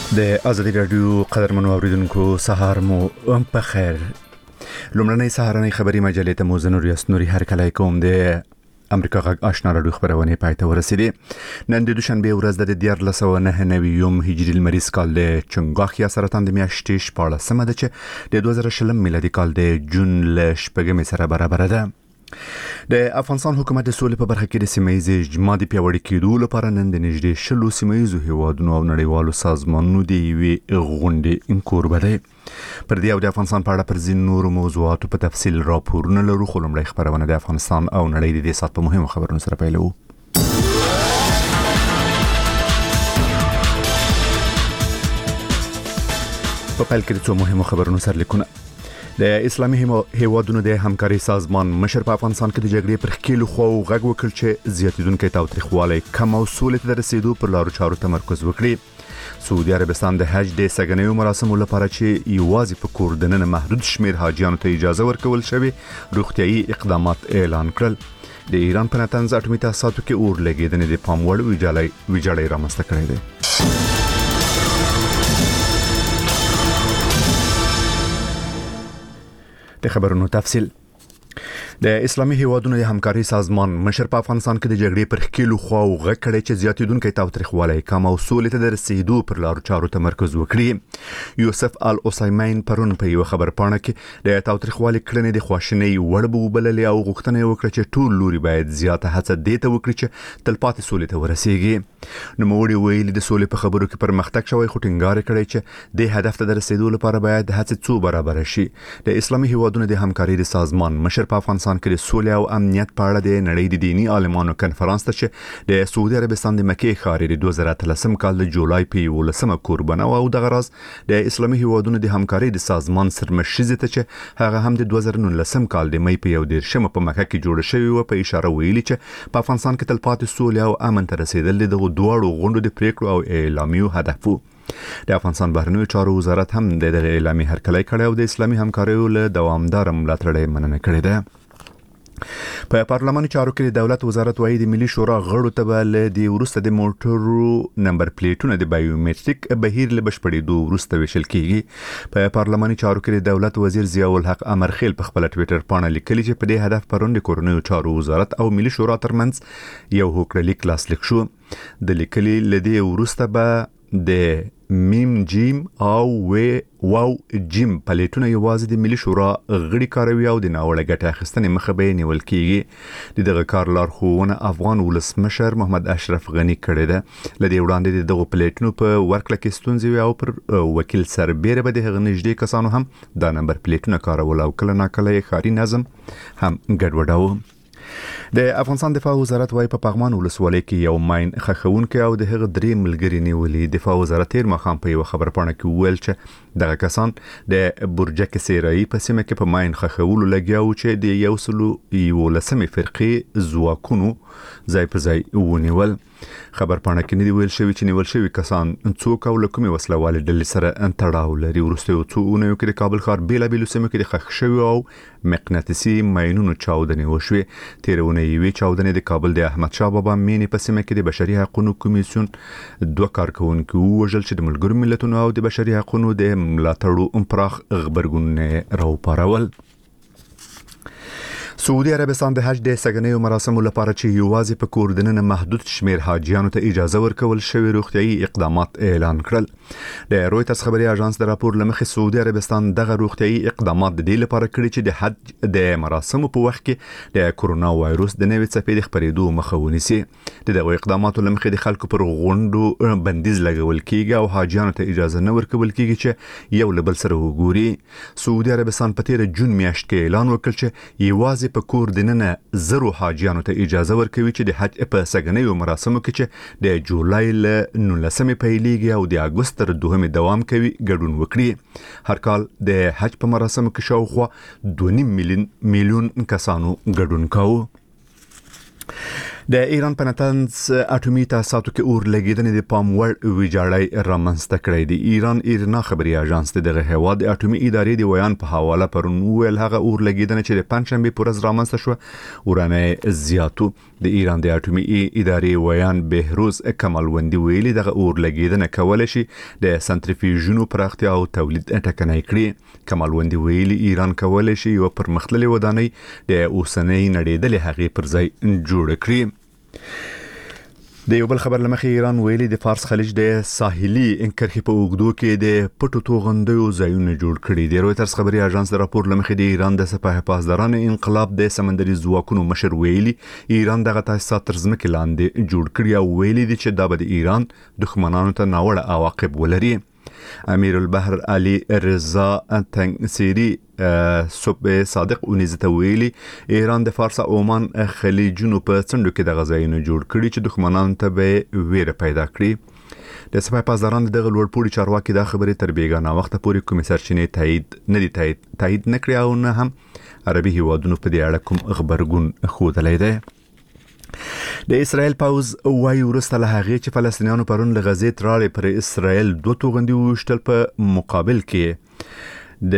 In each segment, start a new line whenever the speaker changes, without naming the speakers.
د ازادي رادیو قدرمنو اوریدونکو سهار مو په خیر. لومړنۍ سهارنۍ خبری مجلې ته مو زنور یاسنوري هر کله کوم د امریکا غږ آشنا رادیو خبرونه پاتې ورسېدې. نن د دوشنبه ورځ د 1499 هجری المریز کال د چنګاخ یا سرطان د میاشتې 14 ده چې د 2020 میلادي کال د جون ل 8 سره برابر ده. د افغانستان حکومت د سولې په برخه کې د سیمایي اجتماع د پیاوړي کېدو لپاره نن د نږدې 10 سیمایي هیوادونو او نړیوالو سازمانونو د یوې غونډې کوربه دی. پر دې او د افغانستان په اړه پر ځینو نورو موضوعاتو په تفصیل راپورونه لرو، خو لومړی خبرونه د افغانستان او نړۍ د دې سات په مهمو خبرونو سره پیلوو. په پیل کې د څو مهمو خبرونو سره لیکونه. د اسلامي هیوادونو د همکاري سازمان مشر په افغانستان کې د جګړې پر خېلو خو غږ وکړ چې زیاتیدونکو تاوتریخوالی کم او سولې ته رسیدو پر لارو چارو تمرکز وکړي. سعودي عربستان د حج د سګنیو مراسمو لپاره چې یوازې په کور دننه محدود شمیر حاجیانو ته اجازه ورکول شوی روغتيایي اقدامات اعلان کړل. د ایران په نتنز اټومي تاسیساتو کې اور لګیدنې د پام وړ ویجاړی رامنځته کړی دی. د خبرونو تفصیل. د اسلامي هیوادونو د همکاري سازمان مشر په افغانستان کې د جګړې پر خېلو خو غږ کړی چې زیاتیدونکو تاوتریخوالی کم او سولې ته رسیدو پر لارو چارو تمرکز وکړي. یوسف العثیمین پرون په یو خبر پاڼه کې د تاوتریخوالی کړنې د خواشینۍ وړ بوبللې او غوښتنه وکړه چې ټول لوري باید زیاته هڅه دې ته وکړي چې تلپاتې سولې ته ورسیږي. نو موږ ویلي د سولې په خبرو کې پرمختګ شوی، خو ټینګار کړی چې د هدف ته رسیدو لپاره باید هڅه څو برابر شي. د اسلامي هیوادونو د همکاري سازمان مشر په افغانستان کې د سولې او امنیت په اړه د نړۍ د دینی عالمانو کنفرانس ته چې د سعودي عربستان د مکه ښار د 2013 کال د جولای په 11 قربانه او د غرض د اسلامي هیوادونو د همکاري د سازمان سرمشيزه ته چې هغه هم د 2019 کال د مې په 11 په مکه کې جوړ شوی و په اشاره ویلي چې په افغانستان کې تلپاتې سولې او امن ته رسیدل د دوړو غونډو د پریکړو او اعلامیو هدف وو. د افغانستان بهرنیو چارو وزارت هم د اعلامي هرکلی کړی او د اسلامي همکاریو له دوامدار ملاتړ مننه کړې ده. په پارلماني چارو کې د دولت وزارت وايي د ملي شورا غړو ته به د ورسته د موټرو نمبر پلیټونو د بایومټریک بهیر له بشپړېدو ورسته وشل کیږي. په پارلماني چارو کې د دولت وزیر ضیاء الحق امرخیل په خپل ټوئیټر باندې لیکلي چې په دې هدف پرون د کورنیو چارو وزارت او ملي شورا ترمنځ یو هوکړلیک لاسلیک شو. د لیکلي لدی ورسته به د میم جیم او واو جیم پلیټونه یوازې د ملي شورا غړي کاروي او د ناوړه ګټه اخیستنې مخه به نیول کیږي. دغه کار لارښوونه افغان ولسمشر محمد اشرف غنی کړی ده. لدی وړاندې دغه پلیټونو په ورکړه کې ستونزې او پر وکیل سربېره به د هغه نږدې کسانو هم دا نمبر پلیټونه کارول او کله ناکله ښاري نظم هم ګډوډاوه. د افغانستان دفاع وزارت وايي په پغمان ولسوالۍ کې یو ماین خښونکي او د هغه درې ملګري نیولې. دفاع وزارت تیر مخام په یو خبر پاڼه کې ویل چې دغه کسان د برجک سیرای په سیمه کې په ماین خښولو لګیاو چې د یو لسمې فرقې ځواکونو ځای په ځای ونیول. خبر پاڼه کې نه ویل شوی چې نیول شوی کسان څوک او لکمې وسلوالې ډلې سره تړاو لري. ورسته یو څو اونیو کې د کابل ښار بیلابیلو سیمو کې د خښ شوی او مقناطیسي ماینونو چاودنې وشوي. تیرونه یوې چاودنې د کابل د احمد شاه بابا مینې په سیمه کې د بشري حقوقو کمیسیون 2 کارکونکو وژل چې د ملګرو ملتونو او د بشري حقوقو د ملاتړو پراخ خبرګون راوپارول. سعودي عربستان د حج د سګنیو مراسمو لپاره چې یوازې په کور دننه محدود شمیر حاجیانو ته اجازه ورکول شوی روغتيایي اقدامات اعلان کړل. د رويټرز خبري اژانس د راپور لمخې سعودي عربستان دغه روغتيایي اقدامات د دې لپاره کړی چې د حج د مراسمو په وخت کې د کورونا وایروس د نوې څپې د خپرېدو مخه ونیسي. دغه اقداماتو لمخې د خلکو پر غونډو بندیز لګول کیږي او حاجیانو ته اجازه نه ورکول کیږي چې یو له بل سره وګوري. سعودي عربستان په تیر جون میاشت کې اعلان وکړ چې یوازې په کور دننه زرو حاجیانو ته اجازه ورکوي چې د حج په سګنیو مراسمو کې چې د جولای ل 19 پیلېږي او د اگست تر 2 دوام کوي ګډون وکړي. هر کال د حج په مراسمو کې شاوخوا 2.5 میلیون کسانو ګډون کاوه. د ایران په نتنز اټومي تاسیساتو کې اور لګیدنې د پام وړ ویجاړی رامنځته کړی دی. ایران ایرنا خبري اژانس دغه هواد د اټومي ادارې د ویان په حواله پرون ویل هغه اور لګیدنه چې د پنځشنبه پر ورځ رامنځته شو ورانه زیاتو. د ایران د اټومي ادارې ویان بهروز کمالوندی ویلي دغه اور لګیدنه کول شي د سنتریفیوژونو پراختیا او تولید ټکنۍ کړي. کمالوندی ویلي ایران کول شي یو پرمختللې ودانۍ د اوسنۍ نړیدلې هغې پر ځای جوړ کړي. د یو بل خبر لمخې ایران ویلي د فارس خلیج د ساحلي کرښې په اوږدو کې د پټو توغندیو ځایونه جوړ کړي. د رويټرز خبري اژانس د راپور لمخې د ایران د سپاه پاسداران انقلاب د سمندري ځواکونو مشر ویلي ایران دغه تاسیسات تر ځمکې لاندې جوړ کړي او ویلي دي چې دا به د ایران دښمنانو ته ناوړه عواقب ولري. امیر البحر علي رضا تنگسيري صبح صادق اونیزته ویلي ایران د فارس عمان خلیجونو په څنډو کې د غزاینو جوړ کړي چې دښمنانو ته به ویره پیدا کړي. د سپاه پاسداران دغه لوړپوړي چارواکي دا خبره تر بیګانه وخت پورې کوم سرچینې تایید نه کړی او نه هم عربي هیوادونو په دې اړه کوم خبرګون خوده دی. د اسرائیل پاوز وايي ورسته له هغه چې فلسطینیانو پرون له غزې تراړې پر اسرائیل دوه توغندي وشتل په مقابل کې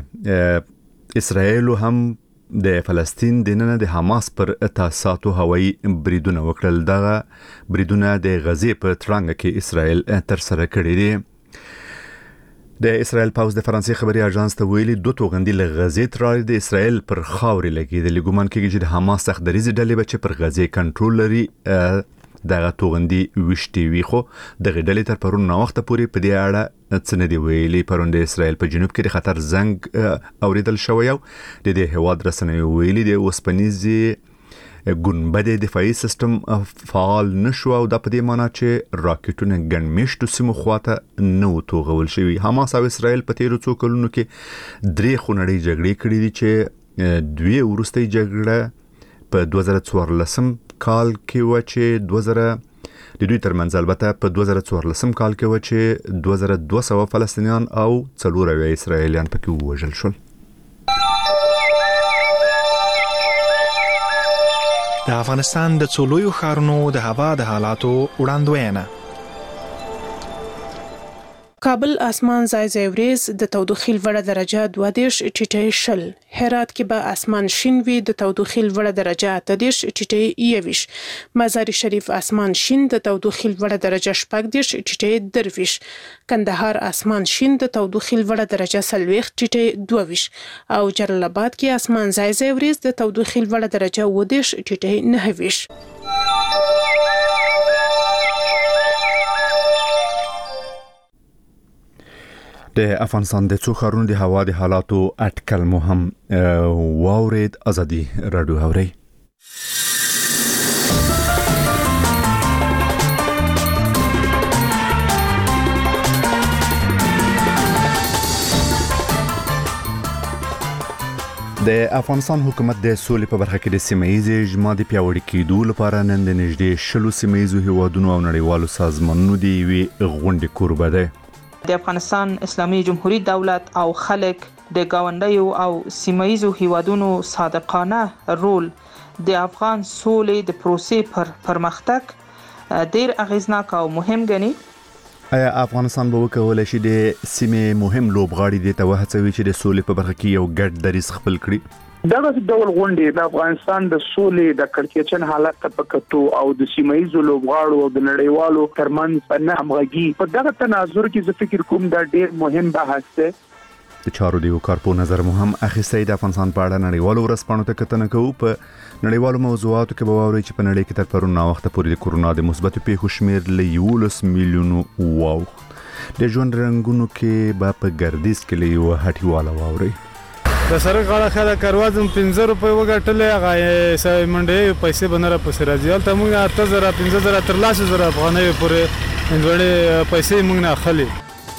د اسرائیل هم د فلسطین د نن د حماس پر تاسیساتو هوایي بریدونه وکړل. دغه بریدونه د غزې په ترانګ کې اسرائیل تر سره کړی دي. د اسرائیل پاوز د فرانسې خبري اژانس ته ویلي دوه توغندي له غزې تراړې د اسرائیل پر خاورې لګیدل. ګومان کېږي چې د حماس سختدریزي ډلې به پر غزې کنټرول لري دغه توغندي وشتي وي خو دغه ډلې تر پرون نو وخت پورې په دې اړه څه نه دی ویلي. پرون د اسرائیل په جنوب کې د خطر زنګ اوریدل شوی او د دې هواد رسنیو ویلي د اوسپنیزي ګنبد دفاعي سیستم فعال نشو او د پدې معنی چې راکټونه ګنمشتو سیمو خواته نو توغول شوی. حماس او اسرائیل په تیرو څو کلونو کې درې خونړۍ جګړې کړې دي چې دوی ورستۍ جګړه په 2014 کال کې و چې 2000 د دوی ترمنځ البته په 2014 کال کې و چې 2200 فلسطینیان او 4 اسرائیلیان پکې وژل شول.
د افغانستان د څولویو ښارونو د هوا د حالاتو وړاندوینه.
کابل اسمان ځای وريز د تودوخې لوړه درجه 22 ټیټه شل. هرات کې به اسمان شین وي د تودوخې لوړه درجه 30 ټیټه 21. مزار شریف اسمان شین د تودوخې لوړه درجه 40 ټیټه 23. کندهار اسمان شین د تودوخې لوړه درجه 40 ټیټه 22. او جلال آباد کې اسمان ځای وريز د تودوخې لوړه درجه 20 ټیټه 29.
د افغانستان د څو ښارونو د هوا د حالاتو اټکل مو هم واورید. ازادي رادیو اوري. د افغانستان حکومت د سولې په برخه کې د سیمه‌ییز اجماع د پیاوړي کېدو لپاره نن د نږدې 10 سیمه‌ییزو هیوادونو او نړیوالو سازمانونو د یوې غونډې کوربه ده.
د افغانستان اسلامي جمهوریت دولت او خلک د گاونډیو او سیمه‌ییزو هیوادونو صادقانه رول د افغان سولې د پروسې پر پرمختګ ډیر اغیزناک او مهم ګڼي.
آیا افغانستان به وکولای شي د سیمې مهم لوبغاړي د توهڅوي چې د سولې په برخه کې یو ګډ دریځ خپل کړي؟
دغه ډول غونډې د افغانستان د سولې د کړکېچن حالت ته پکتو او د سیمه‌ییزو لوبغاړو او د نړیوالو ترمنځ په همغږي په دغه تناظر کې زه فکر کوم دا ډیر مهم بحث دی.
د چارو دیو کارپو نظر مو هم اخیستی. د افغانستان په اړه نړیوالو ورځپاڼو ته کتنه کوو. په نړیوالو موضوعاتو کې به واورئ چې په نړۍ کې تر پرون نا وخت پورې د کورونا د مثبت پیښو شمیر له 11 میلیونو واوښت. د ژوند رنګونو کې به په ګردیز کې له یو هټیواله واورئ.
د سره غاړه خاله کاروازم 15 روپۍ وګټلې هغه سې منډې پیسې بنره پسې راځي. البته موږ 8000 15000 تر 10000 افغانۍ پورې انډوړې پیسې موږ نه اخلي.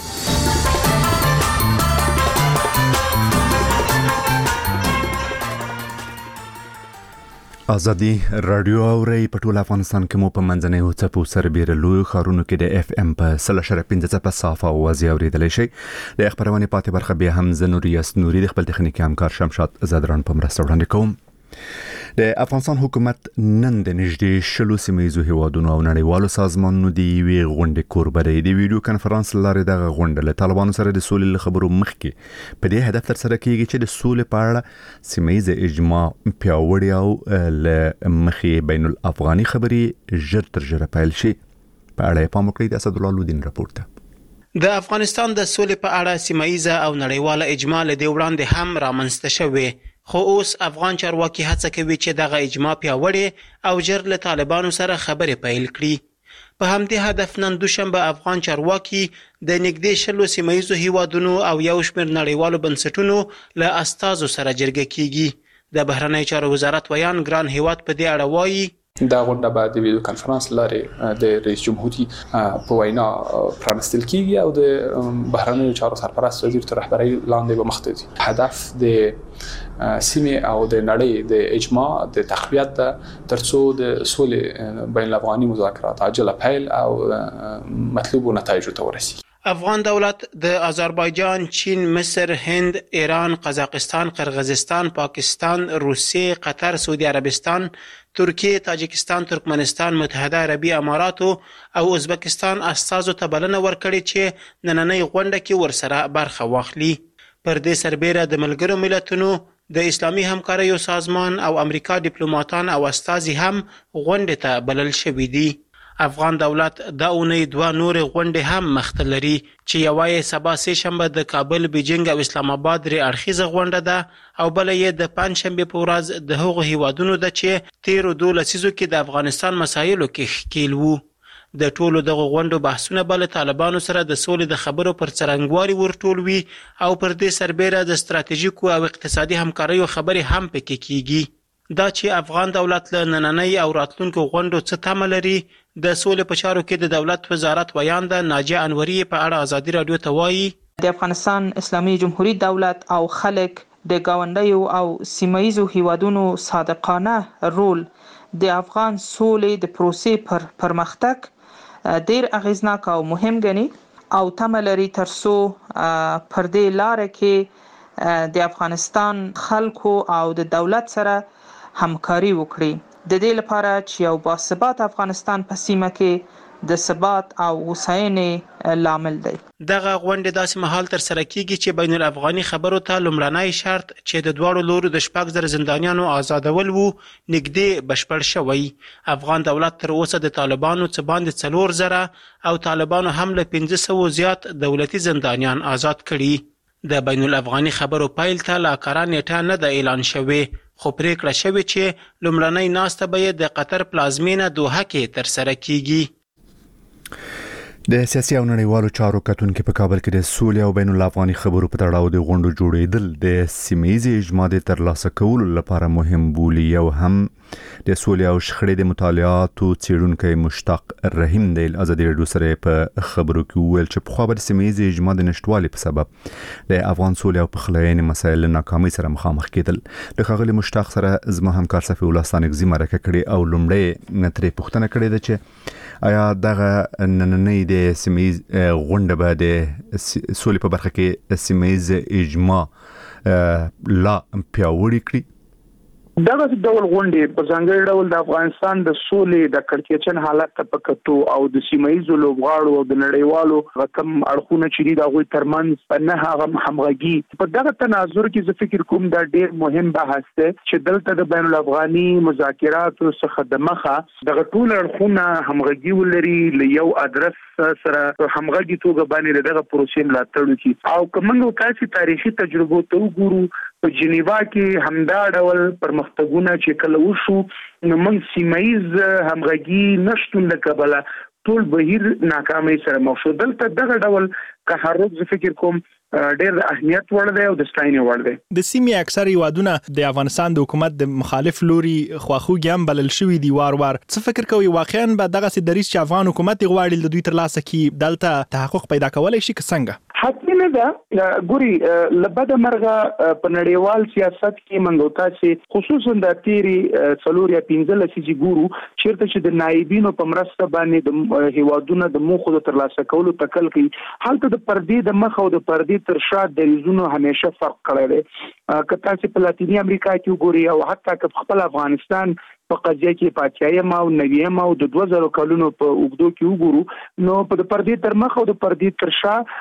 ازادي رادیو اوري په ټول افغانستان کې مو په منځنۍ او څپو سربېره لوی ښارونو کې د اف ام په 3.15 په صافه اوازې اوریدلی شي. د خبرونه پاتې برخه به هم زنوري اسنوري د خپل تخنیکي همکار شمشاد زدران په مرسته وړاندې کوم. د افغانستان حکومت نن د نږدې 10 سیمه‌یزو هیوادونو او نړیوالو سازمانونو د یوې غونډې کوربه دی. د ویډیو کانفرنس لارې دغه غونډه له طالبانو سره د سولې خبرو مخکې په دې هدف تر سره کیږي چې د سولې په اړه سیمه‌یز اجماع پیاوړی او له مخې بین الافغاني خبرې ژر تر ژره پیل شي. په اړه پام وکړئ. د اسد الله لودین راپورټ ده.
د افغانستان د سولې په اړه سیمه‌یزه او نړیواله اجماع له دې وړاندې هم رامنځته شوې، خو اوس افغان چارواکي هڅه کوي چې دغه اجماع پیاوړې او ژر له طالبانو سره خبرې پیل کړي. په همدې هدف نن دوشنبه افغان چارواکي د نږدې 10 سیمه‌یزو هیوادونو او یو شمېر نړیوالو بنسټونو له استازو سره جرګه کیږي. د بهرنیو چارو وزارت ویان ګران هیواد په دې اړه وایي
دا غونډه به د ویډیو کانفرنس لارې د رئیس جمهوریت په وینا پرانستل کیږي او د بهرنیو چارو سرپرست وزیر تر رهبرۍ لاندې به مخته ځي. هدف د سیمه او د نړۍ د اجماع د تقویت ده ترڅو د سولې بین الافغاني مذاکرات عاجله پیل او مطلوب نتایج ته ورسیږي.
افغان دولت د آذربایجان، چین، مصر، هند، ایران، قزاقستان، قرغیزستان، پاکستان، روسیه، قطر، سعودي عربستان، ترکیه، تاجکستان، ترکمنستان، متحده عربي اماراتو او ازبکستان استازو ته بلنه ورکړې چې نننۍ غونډه کې ورسره برخه واخلي. پر دې سربېره د ملګرو ملتونو، د اسلامي همکاریو سازمان او امریکا ډیپلوماټان او استازي هم غونډې ته بلل شوي دي. افغان دولت د اونۍ 2 نور غونډې هم مخته لري چې یوه یې سبا سه شنبه د کابل، بیجینګ او اسلام آباد درې اړخیزه غونډه ده او بله یې د پنجشنبې په ورځ د هغو هیوادونو ده چې تیرو 2 لسیزو کې د افغانستان مسایلو کې ښکیل وو. د ټولو دغه غونډو بحثونه به له طالبانو سره د سولې د خبرو پر څرنګوالي ورټول وي او پر دې سربېره د ستراتیژیکو او اقتصادي همکاریو خبرې هم پکې کیږي. دا چې افغان دولت له نننۍ او راتلونکو غونډو څه تمه لري، د سولې په چارو کې د دولت وزارت ویان ده ناجیه انوري په اړه ازادي رادیو ته وایي
د افغانستان اسلامي جمهوریت دولت او خلک د گاونډیو او سیمه‌یزو هیوادونو صادقانه رول د افغان سولې د پروسې پر پرمختګ ډیر اغیزناک او مهم ګڼي او تمه لري ترڅو پر دې لار کې د افغانستان خلکو او د دولت سره همکاري وکړي د دې لپاره چې یو باثبات افغانستان په سیمه کې د ثبات او هوساینې لامل دی.
دغه غونډې داسې مهال تر سره کیږي چې بین الافغاني خبرو ته لومړنی شرط چې د دواړو لورو د 6,000 زندانیانو آزادول وو نږدې بشپړ شوی. افغان دولت تر اوسه د طالبانو څخه باندې 4,000 او طالبانو هم له 500 زیات دولتي زندانیان آزاد کړي. د بین الافغاني خبرو پیل ته لا کاره نیټه نه ده اعلان شوی، خو پریکړه شوې چې لومړنۍ ناسته به د قطر پلازمینه دوحه کې تر سره کیږي.
د سیاسي او نړیوالو چارو کتونکو په کابل کې د سولې او بین الافغاني خبرو په تړاو د غونډو جوړېدل د سیمه‌یزې اجماع د ترلاسه کولو لپاره مهم بولي. یو هم د سولې او شخړې د مطالعاتو څېړونکی مشتاق رحیم د ازادي رادیو سره په خبرو کې وویل چې پخوا به د سیمه‌یزې اجماع د نشټوالي په سبب د افغان سولې او پخلاینې مسایل له ناکامۍ سره مخامخ کېدل. د ښاغلي مشتاق سره زما همکار صفي الله ستانکزي مرکه کړې او لومړی ترې پوښتنه کړې ده چې آیا دغه نننۍ د سیمه‌یز غونډه به د سولې په برخه کې سیمه‌یز اجماع لا پیاوړی کړي؟
دغه ډول غونډې په ځانګړي ډول د افغانستان د سولې د کړکېچن حالت ته پکتو او د سیمه‌یزو لوبغاړو او د نړیوالو رقم اړخونه چې د هغوی ترمنځ نه هغه همغږي په دغه تناظر کې زه فکر کوم دا ډېر مهم بحث دی چې دلته د بین الافغاني مذاکراتو څخه د مخه دغه ټول اړخونه همغږي ولري له یو ادرس سره همغږي توګه باندې دغه پروسې ملاتړ وکړي. او کومه تاسو تاریخي تجربو ته وګورو په جنیوا کې همدا ډول پرمختګونه چې کله وشو نو موږ سیمه‌یز همغږي نشټون د کبله ټول بهیر ناکامۍ سره مخ شو. دلته دغه ډول تحرک زه فکر کوم ډېر د اهمیت وړ دی او د ستاینې وړ دی.
د سیمې اکثر هیوادونه د افغانستان د حکومت د مخالف لوري خواخوږي هم بلل شوي دي وار څه فکر کوي واقعا به دغه سي دریس چې افغان حکومت غواړي د دوی ترلاسه کی دلته تحقق پیدا کولای شي که څنګه؟
حتمی نه ده ګوري لبد مرغه په نړیوال سیاست کې منګوتا چې خصوصا د تیری څلور یا 15 لسیږي ګورو چیرته چې د نایبینو په مرسته باندې د هیوادونو د موخو د ترلاسه کولو تکل کوي حالت د پردې د مخ او د پردې تر شا د ریزونو همیشه فرق کړی دی کته چې په لاتینی امریکا کې وګوري او حتی که خپل افغانستان په قضیه کې پاتیایم او نویم او د 2000 کلونو په اوګدو کې وګورو نو په پردې تر مخ او د پردې تر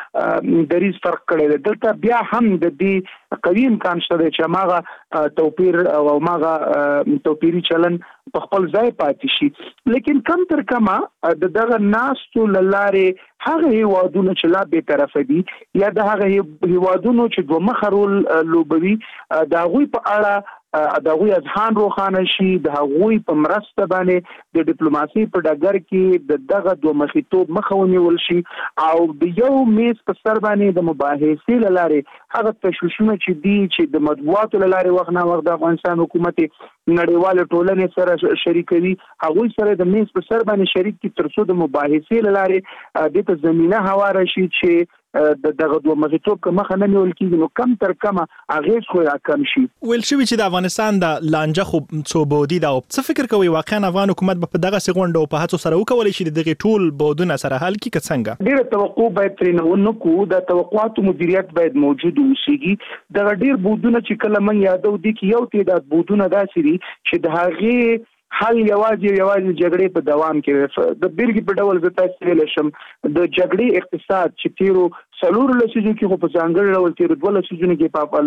شا د ریز فرق کړی دی دلته بیا هم د دې قوي امکان شته چې ماغه توپیر او ماغه توپیری چلن په خپل ځای پاتې شي لیکن کم تر کما د دغه ناستو لاره هغه هیوادونو چې لا به طرف دي یا د هغه هیوادونو چې دوه مخرول لوبوي د غوي په اړه د غوي ځان روخانه شي د غوي په مرسته باندې د ډیپلوماسي په ډګر کې د دغه دوه مخیتوب مخاوني ول شي او د یو میز په سر باندې د مباحثې لاره هغه تشویشونه چې دي چې د مطبوعاتو لاره وغنا وغد افغانستان حکومت نړیواله ټولنې سره شریکوي هغه سره د میز په سر باندې شریک کی ترڅو د مباحثې لاره د ته زمينه هواره شي چې دغه دوه مخیتوب که مخه نه نیول کیږي نو کم تر کمه اغیز خو کم شي
ویل شوی چې د افغانستان د لانجه خو څوبودي دا څه فکر کوي واقعا افغان حکومت په دغه سغونډه او په هڅو سره وکولای شي دغه ټول بودونه سره حل کی څنګه
ډیره توقع باید ترې نه کو د توقعاتو مدیریت باید موجود اوسېږي د ډیر بودونه چې کله من یادو دي کې یو تعداد بودونه داسې دي چې د هغه حل یوازې جګړې په دوام کې د بیرګي په ډول زه تاسو ویل شم د جګړې اقتصاد چې تیرو سلور لسیزو کې خو په ځانګړي ډول تیرو 2 لسیزو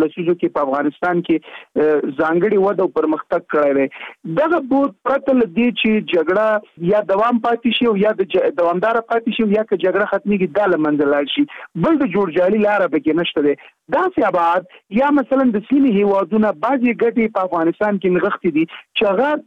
کې په افغانستان کې ځانګړي وده او پرمختګ کړی دی دغه بود پرته لدی چې جګړه یا دوام پاتې شي او یا د دوامدار پاتې شي یا که جګړه ختميږي د لمنځلای شي بل د جوړجالي لار به کې نشته دی دا سیابات یا مثلا د سیمې هیوادونه بعضي ګټې په افغانستان کې نغښتې دي چې هغه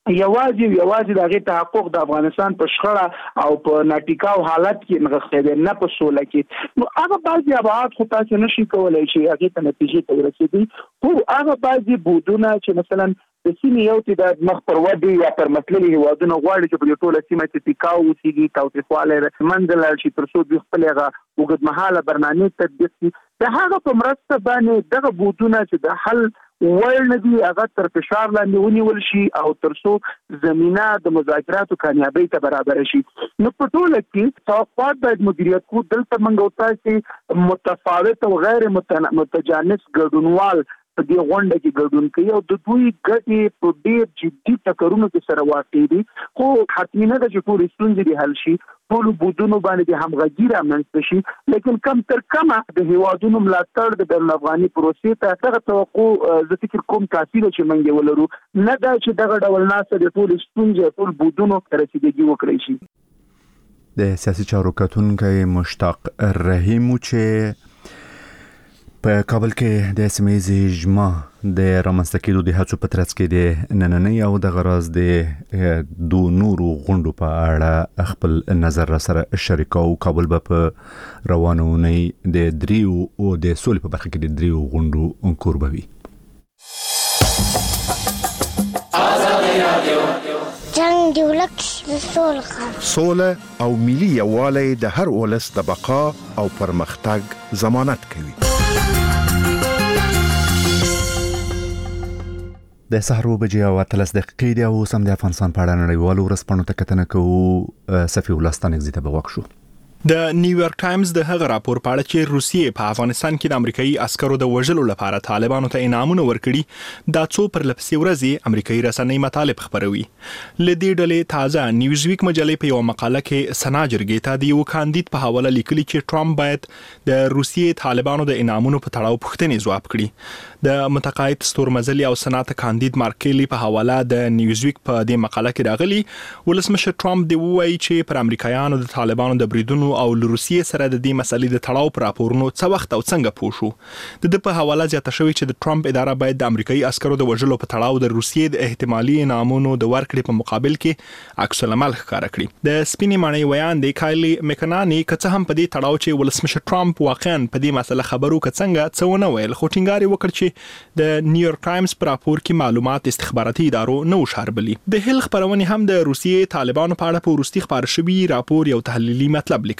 یوازې دغه تحقق د افغانستان په شخړه او په ناټیکاو حالت کې نغښتې دي نه په سوله کې نو هغه بعضي ابعاد خو تاسو نشي کولای چې هغه ته نتیجې ته ورسېږي خو هغه بعضي بودونه چې مثلا د سیمې یو ته د مخ پر ودی یا پر مسلې هیوادونه غواړي چې په ټوله سیمه کې ټیکاو وسیږي تاوتریخواله منځل شي ترڅو د خپل هغه وګړمحاله برنامه تطبیق کړي د هغه په مرسته باندې دغه بودونه چې د حل ورنه دي هغه تر فشار لاندې ونیول شي او ترڅو زمينه د مذاکراتو کامیابی ته برابر شي نو په ټوله کې توقعات باید مدیریت کو دلته منګوتا چې متفاوت او غیر متجانس ګډونوال په دې غونډه کې ګډون کوي او د دوی ګټې په ډېر جدي ټکرونو کې سره واقع دي خو حتمی نه ده چې ټول ستونزې حل شي ټول بودونو باندې همغږي رامنځته شي لیکن کم تر کمه د هیوادونو ملاتړ د بین الافغاني پروسې ته دغه توقع زه فکر کوم کافي ده چې موږ ولرو نه دا چې دغه ډول ناسه د ټول ستونزې ټول بودونو رسیدګي وکړي شي
د سیاسي چارو کتونکو مشتاق رحیم چې په کابل کې د سیمې اجماع د رامنځته کېدو د هڅو په ترڅ کې د نننۍ او د غرض د دو نورو غونډو په اړه خپل نظر سره شریکو کابل په روانونی د دریو او د سولې په برخه کې د دریو غونډو قربوي
جنگ دی ولک
سوله او ملي یووالی د هر ولس د بقا او پرمختګ ضمانت کوي
د سحرو بجې او 13 دقیقې دی او سم د افغانستان په اړه نړیوالو ورسپانو ته کتنه کوو صفی ولستان اگزیته به وښو
د نیویارک ټایمز د هغه راپور په اړه چې روسیې په افغانستان کې د امریکایي عسکرو د وژلو لپاره طالبانو ته انعامونه ورکړي دا څو پر لپسې ورځې امریکایي رسنۍ مطالب خبروي لدې ډلې تازه نیوزویک مجلې په یو مقاله کې سنا جرګې ته د یو کاندید په حواله لیکلي چې ټرمپ باید د روسیې طالبانو د انعامونو په تړاو پوښتنې ځواب کړي د متقاعد ستورمزلي او سنات کاندید مارکلی په حواله د نیوزویک په دې مقاله کې راغلي ولسمشر ټرمپ دی وایي چې پر امریکایانو د طالبانو د بریدونو او روسیې سره د دې مسلې د تړاو پر راپورونو څه وخت او څنګه پوښو د په حواله زیاته شوی چې د ټرمپ اداره باید د امریکایي عسکرو د وژلو په تړاو د روسیې د احتمالي انعامونو د ورکړې په مقابل کې عکس العمل ښکاره کړي د سپینې ماڼۍ ویان دی کایلی مکنانی که څه هم په دې تړاو چې ولسمشر ټرمپ واقعا په دې مسله خبرو که څنګه څه ونه ویل خو ټینګار وکړ چې د نیویارک ټایمز پر راپور کې معلومات استخباراتي ادارو نو شاربلي د هیل خبرونه هم د روسیې طالبانو په اړه په وروستي خبر شوی راپور یو تحلیلي مطلب لیکي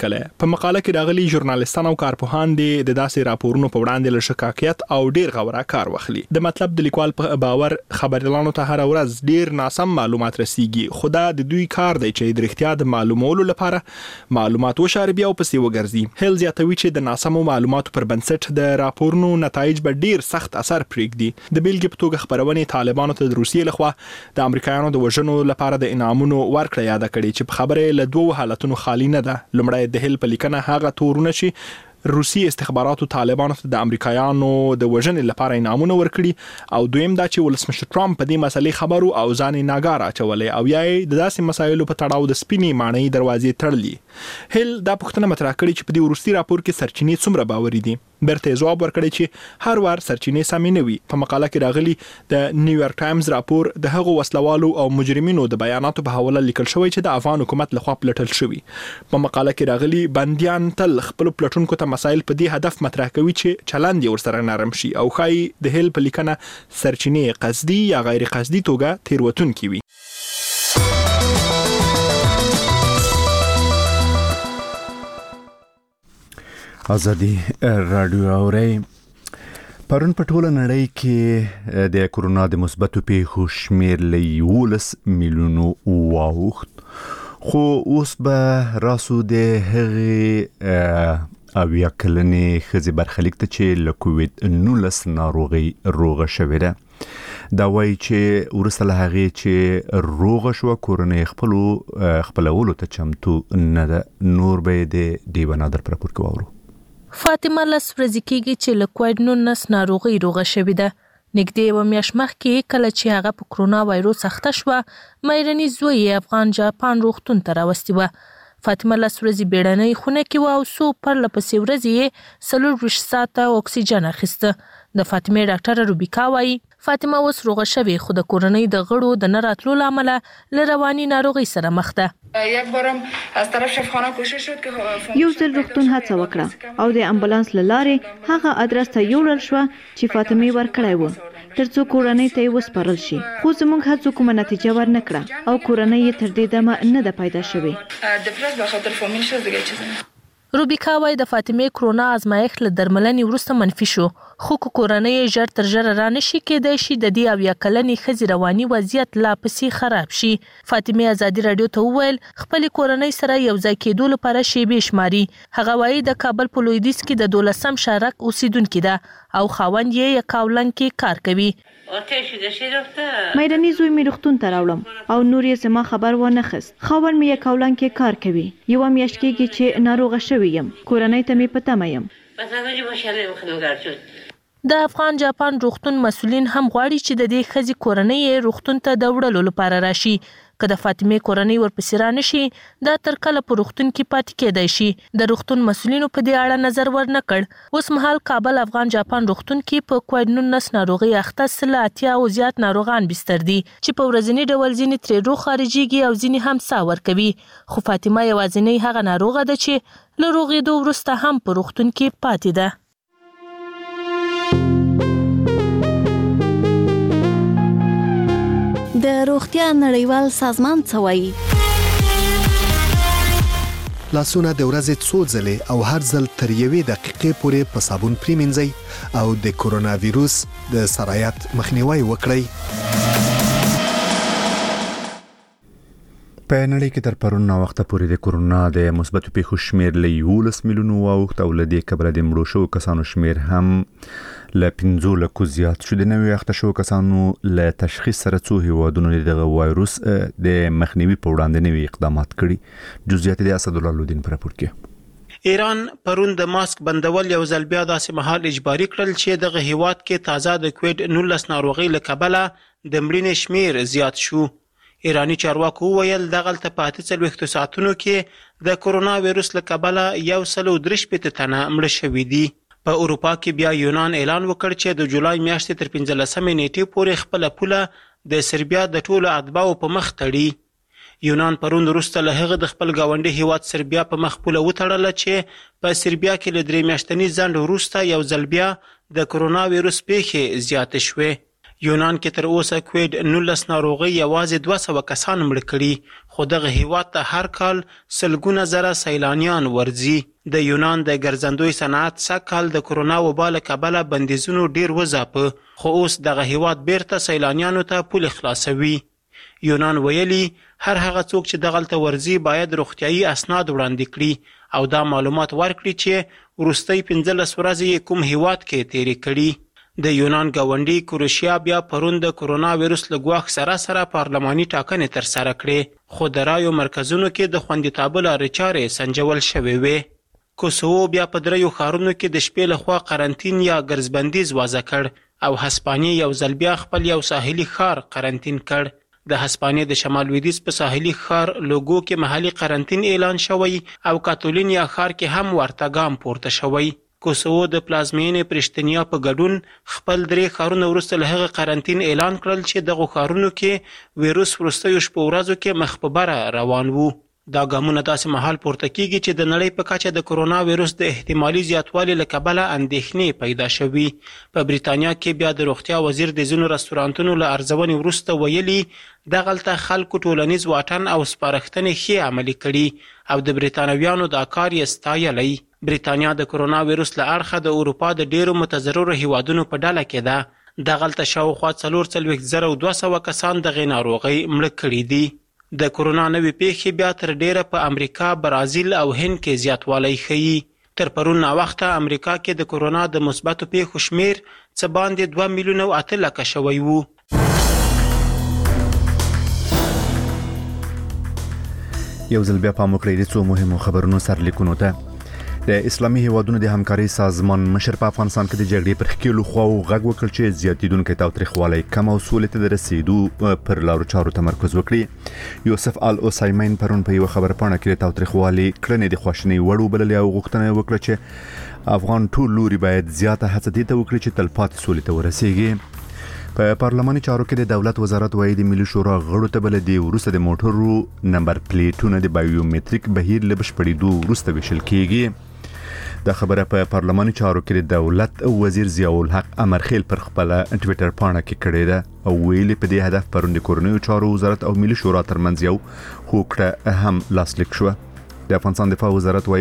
لیکله. په مقاله کې راغلي ژورنالیستان او کارپوهان د داسې راپورونو په وړاندې له شکاکیت او ډیر غوره کار واخلي. د مطلب د لیکوال په باور خبريالانو ته هر ورځ ډیر ناسم معلومات رسیږي، خو دا د دوی کار دی چې د اړتیا د معلومولو لپاره معلومات وشاربي او پسې وګرځي. هیل زیاتوي چې د ناسمو معلوماتو پر بنسټ د راپورونو نتایج به ډیر سخت اثر پرېږدي. د بیلګې په توګه خبرونې طالبانو ته د روسیې لخوا د امریکایانو د وژنو لپاره د انعامونو ورکړه یاد کړي چې په خبره له دوه حالتونو خالی نه ده. لومړی د هیل په لیکنه هغه تورونه چې روسي استخباراتو طالبانو ته د امریکایانو د وژنې لپاره انعامونه ورکړي، او دویم دا چې ولسمشر ټرمپ په دې مسلې خبرو او ځان ناګار اچولې او یې د داسې مسایلو په تړاو د سپینې ماڼۍ دروازې تړلې. هیل دا پوښتنه مطرح کړې چې په دې وروستي راپور کې سرچینې څومره باوري دي. برته جواب ورکړی چې هر وار سرچینې سمې نه وي. په مقاله کې راغلي د نیویارک ټایمز راپور د هغو وسلوالو او مجرمینو د بیاناتو په حواله لیکل شوی چې د افغان حکومت لخوا پلټل شوی. په مقاله کې راغلي بنديان تل خپل پلټونکو ته مسایل په دې هدف مطرح کوي چې چلند یې ورسره نرم شي او خای د هیل په لیکنه سرچینې قصدي یا غیر قصدي توګه تیروتونکي وي.
ازادي رادیو اوري. پرون په ټوله نړۍ کې د کورونا د مثبتو پیښو شمیر له 11 میلیونو واوښت، خو اوس به راسو د هغې اویا کلنې ښځې برخلیک ته چې له کووید 19 ناروغي روغه شوې ده. دا وایي چې وروسته له هغې چې روغه شوه کورنۍ خپلولو ته چمتو نه ده. نور به د ډیوه نادر پر راپور کې واورو.
فاطمه لس ورځې کېږي چې له کووید 19 ناروغي روغه شوې ده. نږدې یوه میاشت مخکې کله چې هغه په کرونا وایروس اخته شوه، مېرمنې زوی یې افغان جاپان روغتون ته راوستې وه. فاطمه لس ورځې بیړنۍ خونه کې وه او څو پرله پسې ورځې یې 24 ساعته اکسیجن اخیسته. د فاطمه ډاکټره روبیکا وایي فاطمه اوس روغه شوې، خو د کورنۍ د غړو د نه راتلو له امله له رواني ناروغۍ سره مخ ده.
یو ځل روغتون هڅه وکړه او د امبولانس له لارې هغه ادرس ته یوړل شوه چې فاطمه ورکړی و ترڅو کورنۍ ته یې وسپارل شي، خو زموږ هڅو کومه نتیجه ورنکړه او کورنۍ یې تر دې دمه نه ده پیدا شوې.
روبیکا وایي د فاطمه کرونا ازمایښت له درملنې وروسته منفي شو، خو کورنۍ یې ژر تر ژره را نشي کېدای شي د دې اویا کلنې ښځې رواني وضعیت لا پسې خراب شي. فاطمه ازادي رادیو ته وویل خپلې کورنۍ سره یو ځای کېدو لپاره شیبې شماري. هغه وایي د کابل په لویدیځ کې د 12 شارک اوسیدونکې ده او خاوند یې یکاولنګ کې کار کوي.
مېرمنې زوی مې روغتون ته راوړم او نور یې زما خبر ونه خست. خاوند مې یکاولنګ کې کار کوي. یوه میاشت کېږي چې ناروغه شوې یم. کورنۍ ته مې په تمه یم.
د افغان جاپان روغتون مسؤلین هم غواړي چې د دې ښځې کورنۍ یې روغتون ته د وړلو لپاره راشي. که د فاطمه کورنۍ ورپسې را نشي، دا تر کله په روغتون کې پاتې کېدای شي. د روغتون مسؤلینو په دې اړه نظر ورنه کړ. اوس مهال کابل افغان جاپان روغتون کې په کووید 19 ناروغي اخته 80 او زیات ناروغان بستر دي چې په ورځني ډول ځینې ترې روغ خارجيږي او ځینې هم ساه ورکوي. خو فاطمه یوازینۍ هغه ناروغه ده چې له روغېدو وروسته هم په روغتون کې پاتې ده.
د روغتیا نړیوال سازمان څه وایي؟
لاسونه د ورځې څو ځلې او هر ځل تر یوې دقیقې پورې په صابون پریمنځئ او د کورونا ویروس د سرایت مخنیوي وکړئ.
په نړۍ کې تر پرون وخته پورې د کورونا د مثبتو پیښو شمیر له 11 میلیونو واوښت او له دې کبله د مړو شوو کسانو شمیر هم له 15 لکو زیات شو. د نوي اخته شوو کسانو له تشخیص سره څو هیوادونو د وایروس د مخنیوي په وړاندې نوي اقدامات کړي. جزئیات د اسدالله لودین پر راپور کې.
ایران پرون د ماسک بندول یو ځل بیا داسې مهال اجباري کړل چې دغه هیواد کې تازه د کووید 19 ناروغي له کبله د مړینې شمیر زیات شو. ایرانی چارواکو ویل دغلته په 48 ساعتونو کې د کورونا وایروس له کبله 103 تنه مړه شوي دي. په اروپا کې بیا یونان اعلان وکړ چې د جولای میاشتې تر 15 نیټې پورې خپل پوله د سربیا د ټولو اتباعو په مخ تړي. یونان پرون وروسته له هغه د خپل ګاونډي هیواد سربیا په مخ پوله وتړله چې په سربیا کې له 3 میاشتني ځنډ وروسته یو ځل بیا د کورونا وایروس پیښې زیاتې شوې. یونان کې تر اوسه کووید 19 ناروغي یوازې 200 کسان مړ کړي خو دغه هیواد ته هر کال سلګونه زره سیلانیان ورځي. د یونان د ګرځندوی صنعت سږکال د کرونا وبا له کبله بندیزونو ډیر وځاپه خو اوس دغه هیواد بیرته سیلانیانو ته پولې خلاصوي. یونان ویلي هر هغه څوک چې دغلته ورځي باید روغتیایي اسناد وړاندې کړي او دا معلومات ورکړي چې وروستۍ 15 ورځې کوم هیواد کې تیرې کړي. د یونان ګاونډي کروشیا بیا پرون د کرونا ویروس له ګواښ سره پارلماني ټاکنې ترسره کړې خو د رایو مرکزونو کې د خوندیتابه لارې چارې سنجول شوې وې. کوسوو بیا په 3 ښارونو کې د شپې لخوا قرنطین یا ګرځبندیز وضع کړ او هسپانیې یو ځل بیا خپل یو ساحلي ښار قرنطین کړ. د هسپانیې د شمال لویدیځ په ساحلي ښار لوګو کې محلي قرنطین اعلان شوی او کاتالونیا ښار کې هم ورته ګام پورته شوی. کوسوو د پلازمینې پرشتینیا په ګډون خپل 3 ښارونه وروسته له هغه قرنطین اعلان کړل چې دغه ښارونو کې ویروس وروستیو شپو ورځو کې مخ په بره روان وو. دا ګامونه داسې مهال پورته کیږي چې د نړۍ په کچه د کرونا ویروس د احتمالي زیاتوالي له کبله اندېښنې پیدا شوي. په بریتانیا کې بیا د روغتیا وزیر د ځینو رستورانتونو له ارزونې وروسته ویلي دغلته خلکو ټولنیز واټن او سپارښتنې ښې عملي کړي او د بریتانویانو دا کار یې ستایلی. بریتانیا د کرونا ویروس له اړخه د اروپا د ډیرو متضررو هیوادونو په ډله کې ده. دغلته شاوخوا 44200 کسان دغې ناروغۍ مړه کړي دي. د کرونا نوې پیښې بیا تر ډیره په امریکا، برازیل او هند کې زیاتوالی ښیي. تر پرون ناوخته امریکا کې د کرونا د مثبتو پیښو شمیر څه باندې 2 میلیونه او 8 لکه شوی وو.
یو ځل بیا پام وکړئ د څو مهمو خبرونو سرلیکونو ته. د اسلامي هیوادونو د همکارۍ سازمان مشر په افغانستان کې د جګړې پر ښکېلو خواو غږ وکړ چې زیاتېدونکی تاوتریخوالی کم او سولې ته د رسېدو پر لارو چارو تمرکز وکړي. یوسف آل اوسایمین پرون په یوه خبرپاڼه کې د تاوتریخوالي کړنې د خواشینۍ وړ وبللې او غوښتنه یې وکړه چې افغان ټول لوري باید زیاته هڅه دې ته وکړي چې تلپاتې سولې ته ورسېږي. په پارلماني چارو کې د دولت وزارت وایي د ملي شورا غړو ته بل د وروسته د موټرو نمبر پلیټونه د بایومټریک بهیر له بشپړېدو وروسته ویشل کېږي. دا خبره په پارلماني چارو کې د دولت وزیر ضیاء الحق امرخیل پر خپل ټویټر پاڼه کې کړې ده او ویلي په دې هدف پرون د کورنیو چارو وزارت او ملي شورا ترمنځ یو هوکړه هم لاسلیک شوه. د افغانستان دفاع وزارت